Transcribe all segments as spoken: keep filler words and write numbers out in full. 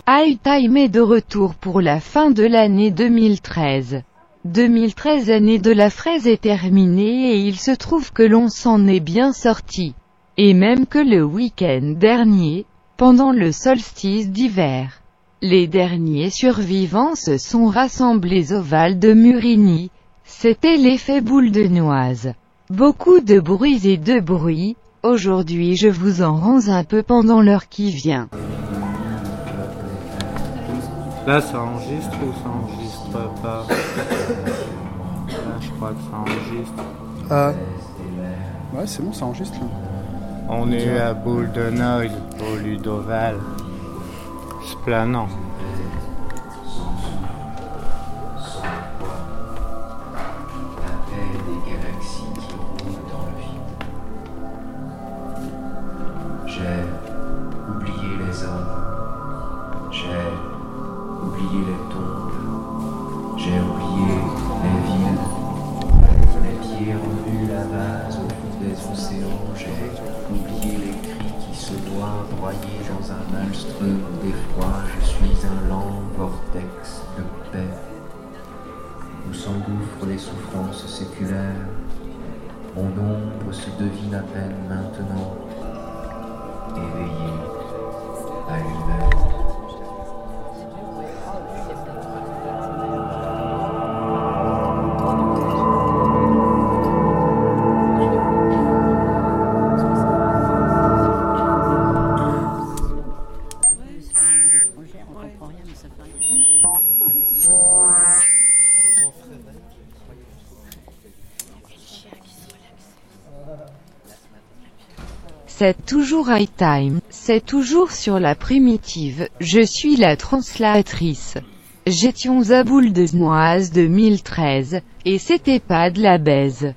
High Time est de retour pour la fin de l'année deux mille treize. deux mille treize année de la fraise est terminée et il se trouve que l'on s'en est bien sorti. Et même que le week-end dernier, pendant le solstice d'hiver, les derniers survivants se sont rassemblés au Val de Murigny. C'était l'effet boule de noise. Beaucoup de bruits et de bruit. Aujourd'hui je vous en rends un peu pendant l'heure qui vient. Là ça enregistre ou ça enregistre pas? Là je crois que ça enregistre. Euh... Ouais c'est bon, ça enregistre là. On est à Boule de Noise au Ludoval. C'est planant. J'ai oublié les hommes, j'ai oublié les tombes, j'ai oublié les villes, les pieds remuent la vase au fond des océans, j'ai oublié les cris qui se noient broyés dans un maelstrom d'effroi, je suis un lent vortex de paix, où s'engouffrent les souffrances séculaires, mon ombre se devine à peine maintenant, éveillé à lui-même. C'est toujours High Time, c'est toujours sur la primitive, je suis la translatrice. J'étions à Boule de Noise deux mille treize, et c'était pas de la baise.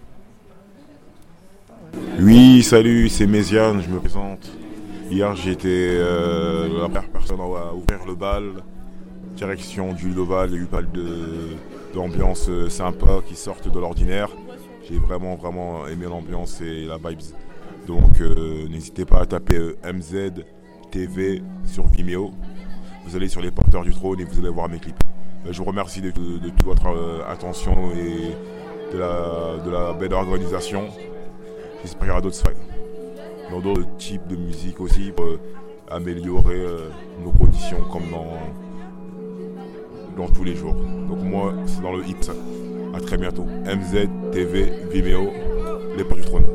Oui, salut, c'est Méziane, je me présente. Hier j'étais euh, la première personne à ouvrir le bal, direction du Ludoval, il y a eu pas de d'ambiance sympa qui sortent de l'ordinaire. J'ai vraiment vraiment aimé l'ambiance et la vibes. Donc euh, n'hésitez pas à taper euh, M Z T V sur Vimeo. Vous allez sur les porteurs du trône et vous allez voir mes clips. Euh, je vous remercie de, de, de toute votre euh, attention et de la, de la belle organisation. J'espère qu'il y aura d'autres soirées, dans d'autres types de musique aussi pour euh, améliorer euh, nos conditions comme dans, dans tous les jours. Donc moi c'est dans le hit. A très bientôt. M Z T V Vimeo, les porteurs du trône.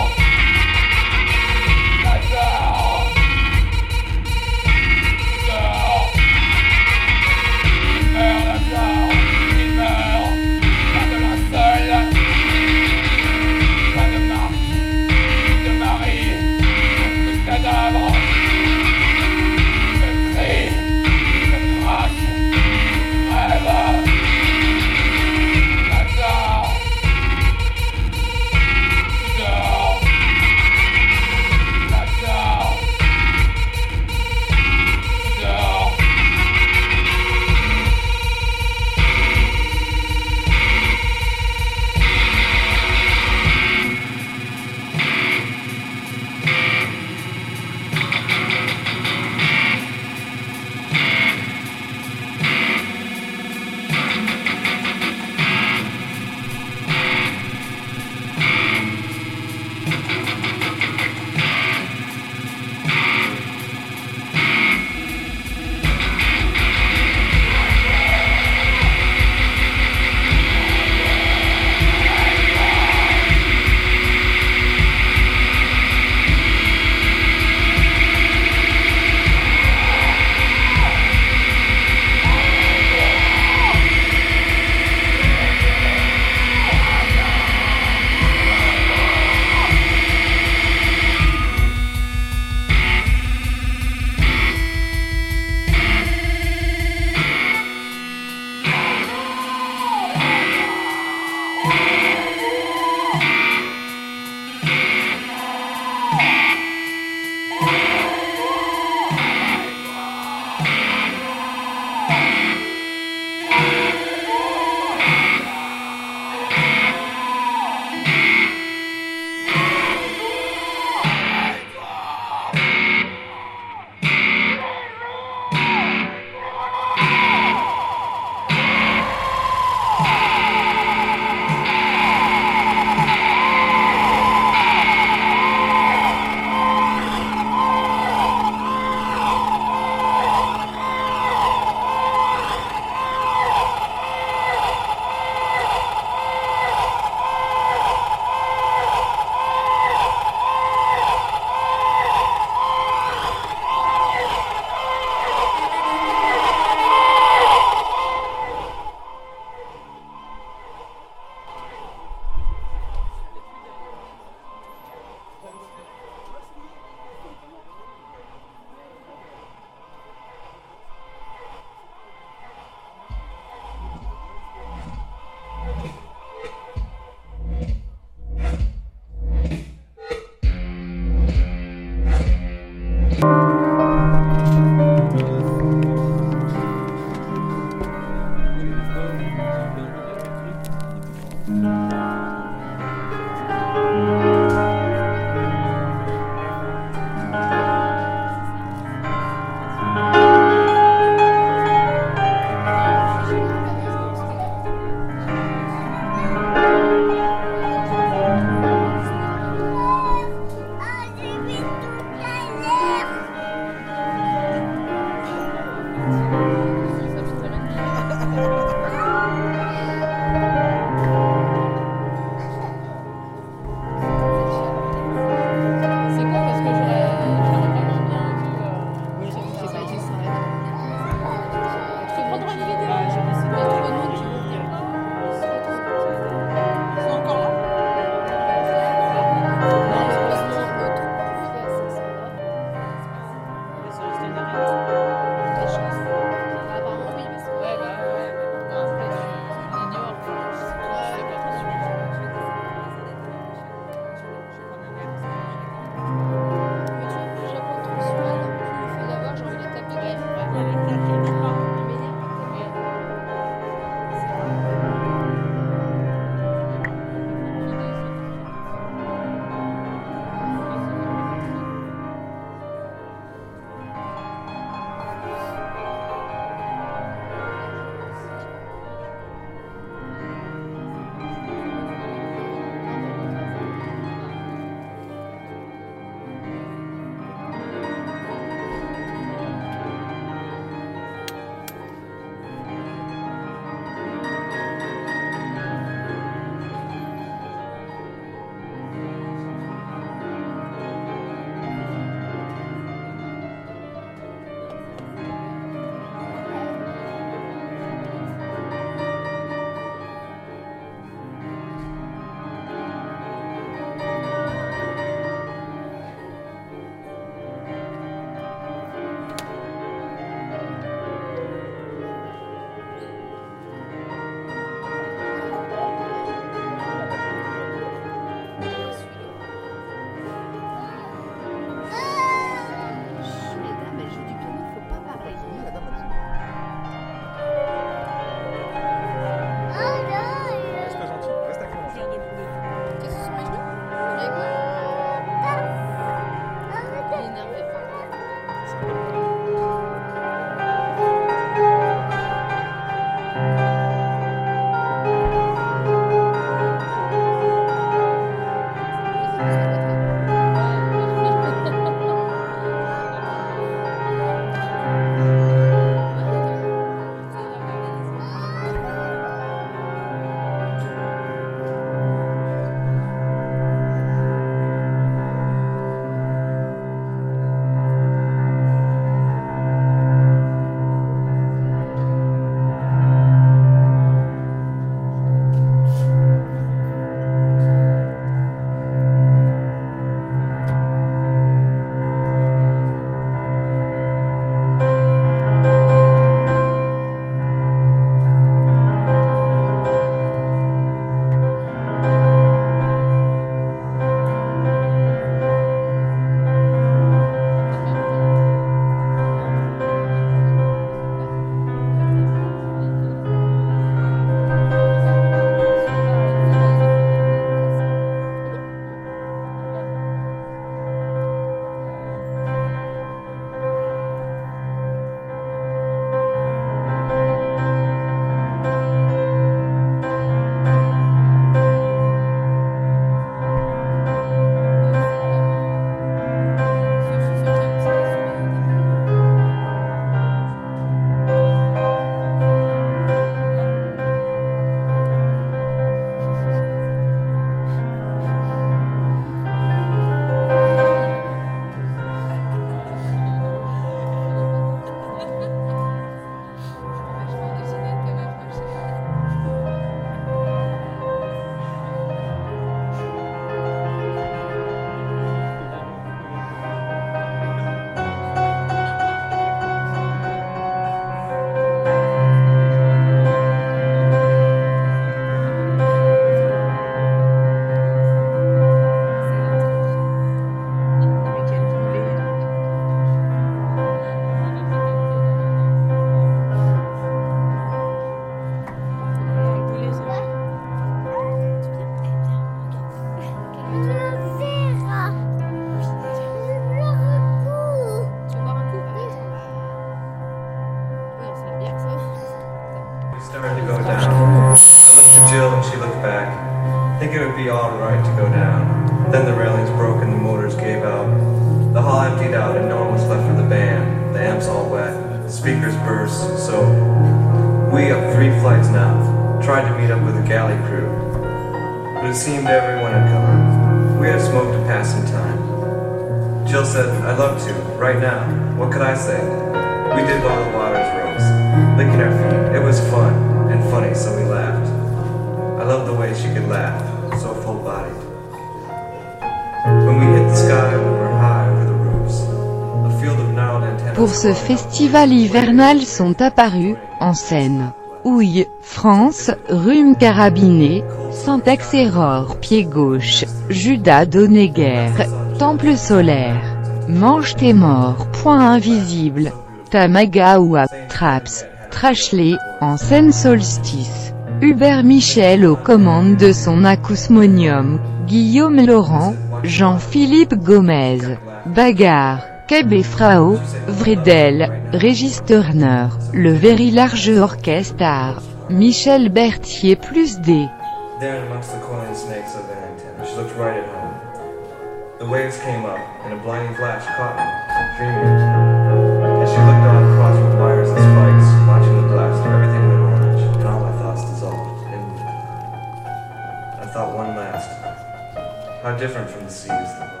Think it would be alright to go down. Then the railings broke and the motors gave out. The hall emptied out and no one was left for the band. The amps all wet, the speakers burst, so we up three flights now. Tried to meet up with the galley crew, but it seemed everyone had gone. We had smoked to pass some time. Jill said, I'd love to, right now. What could I say? We did while the waters rose, licking our feet. It was fun and funny, so we laughed. I loved the way she could laugh, so full-bodied. When we hit the sky, we were high over the roofs. A field of gnarled antennas. Pour ce festival hivernal sont apparus, en scène, Houille, France, Rhume Carabiné, Syntaxe-Error, Pied Gauche, Judas Donegger, Temple Solaire, Mange tes morts, Point Invisible, Tamagawa, Traps, Trashley, en scène Solstice, Hubert Michel aux commandes de son acousmonium, Guillaume Laurent, Jean-Philippe Gomez, Bagarre, Keb Frao, Vredel, Régis Turner, le Very Large Orchestra, Michel Berthier plus D. There amongst the coiling snakes of an antenna, she looked right at home. The waves came up, and a blinding flash caught me, dreaming. As she looked on across with wires and spikes, watching the blast, everything went orange, and all my thoughts dissolved in me. I thought one last. How different from the seas that low.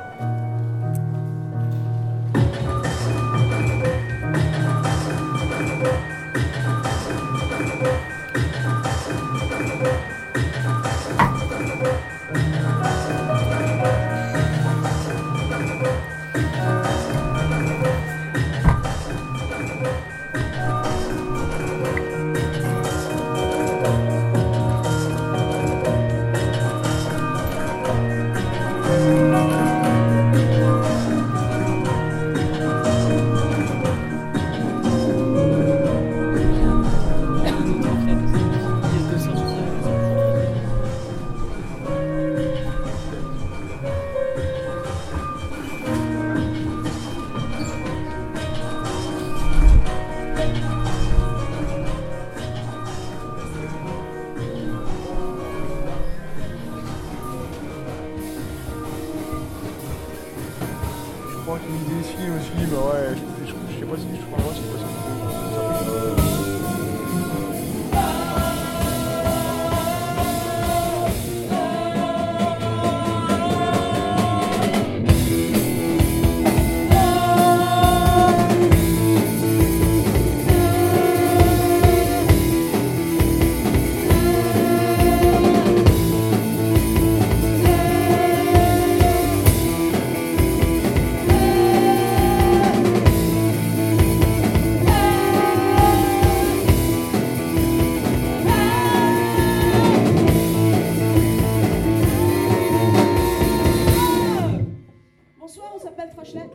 Je crois qu'il me dit ici aussi, bah ouais, je, je, je sais pas si je crois pas, c'est possible. Bonsoir, on s'appelle Trashley.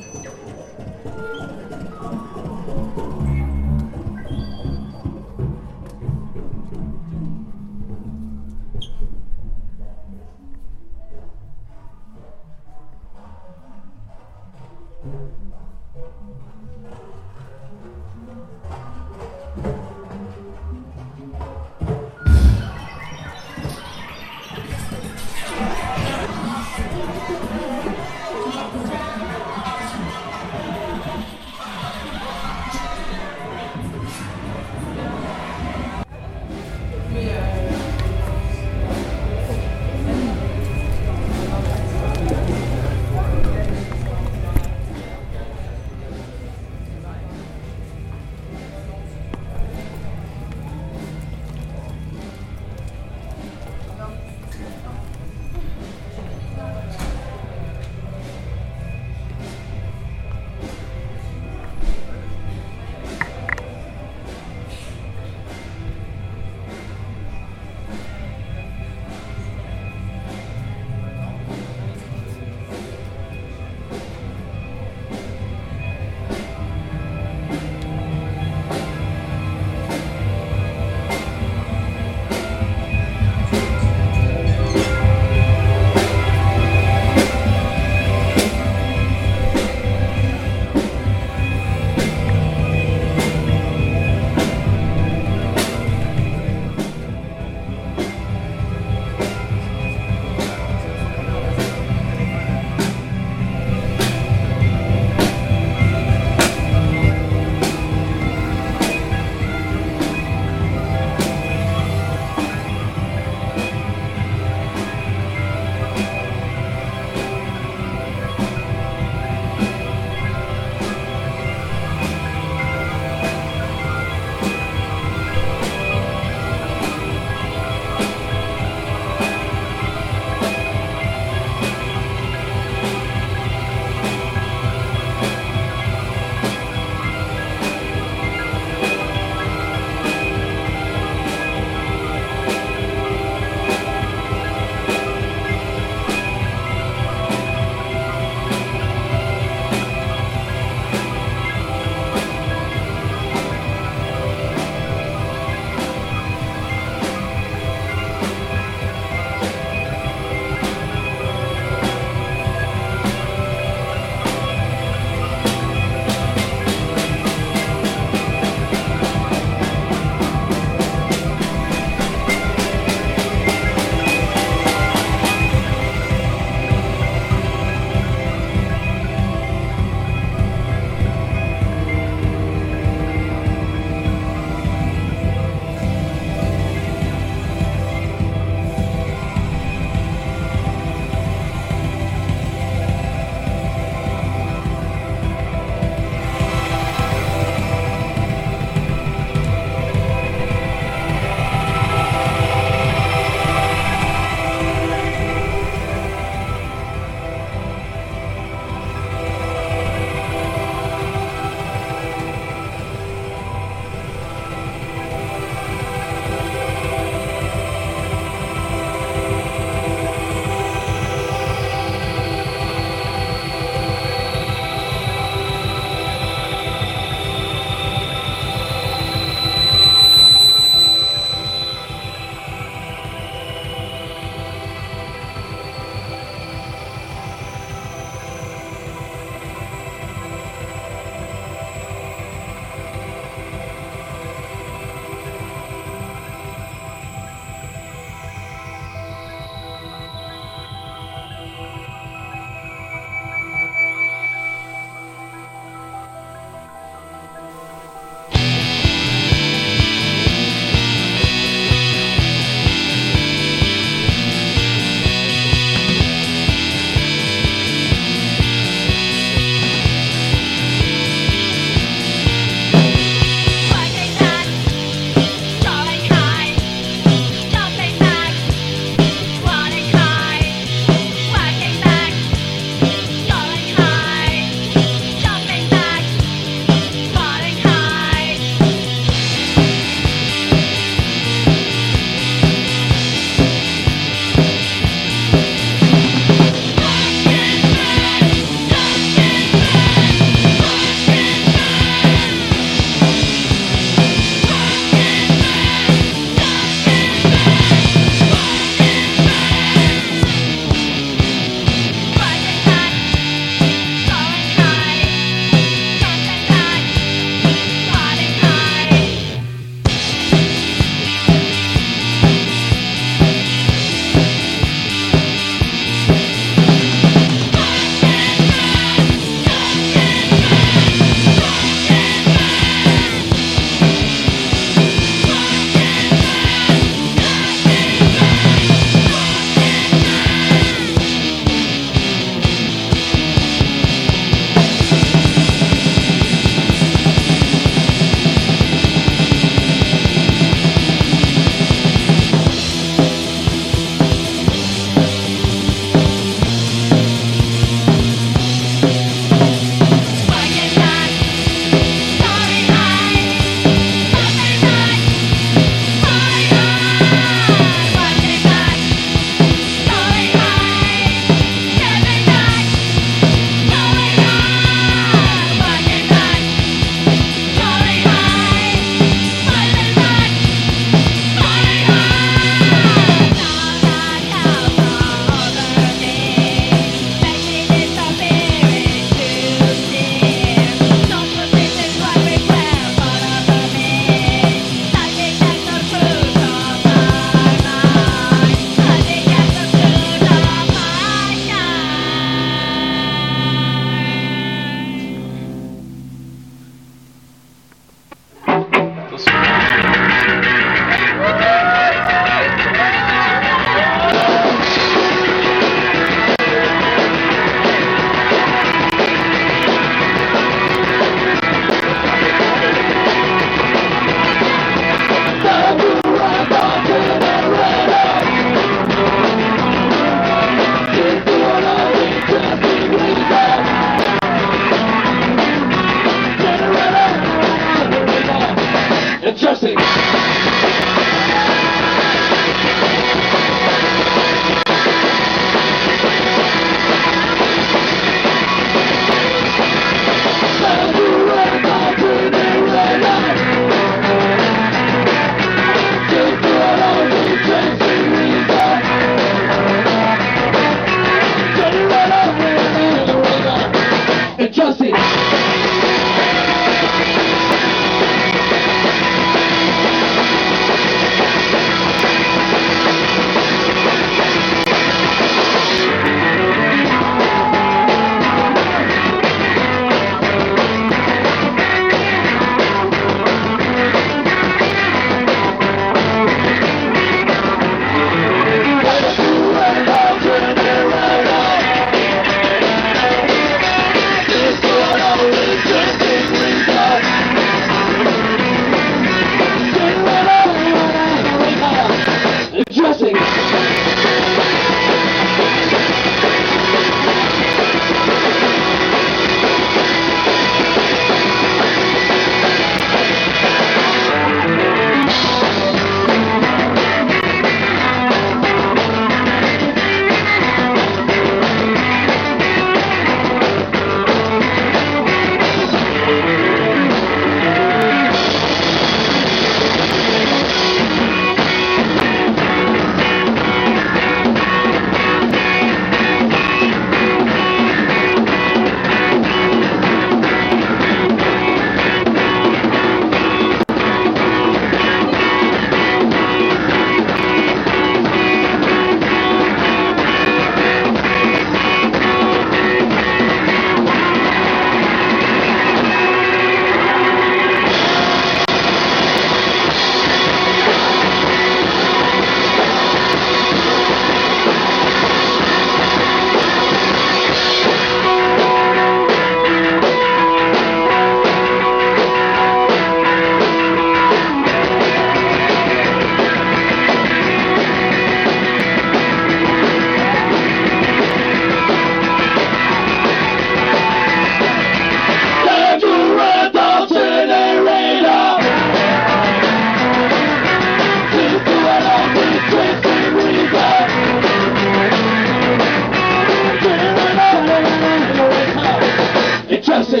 Merci.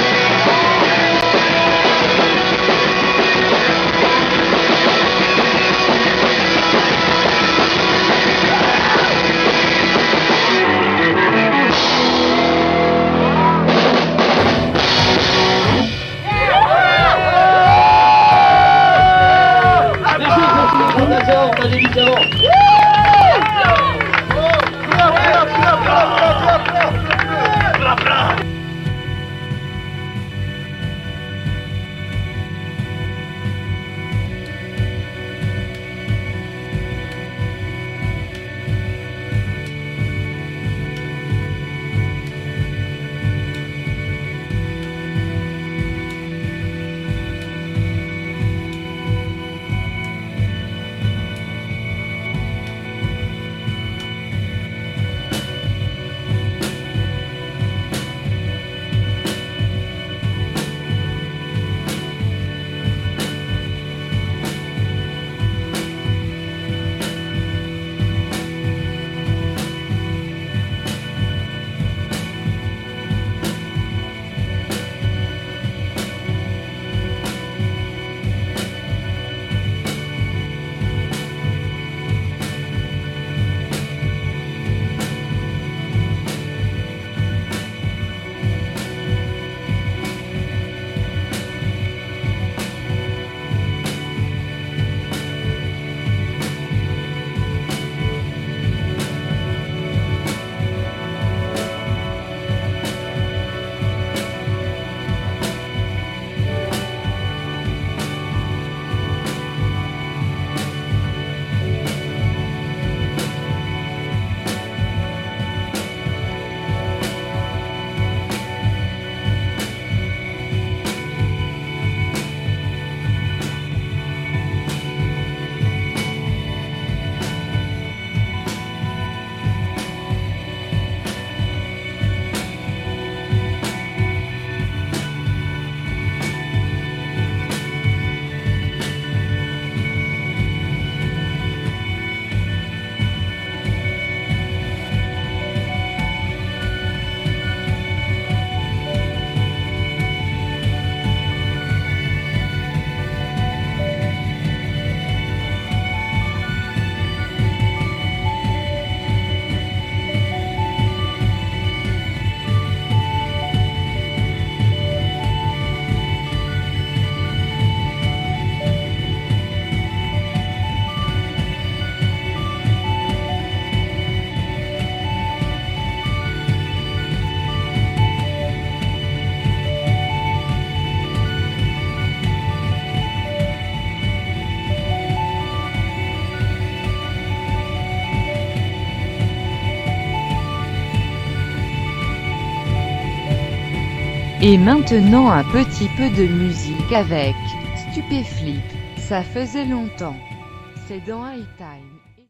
Et maintenant un petit peu de musique avec Stupéflip. Ça faisait longtemps. C'est dans High Time.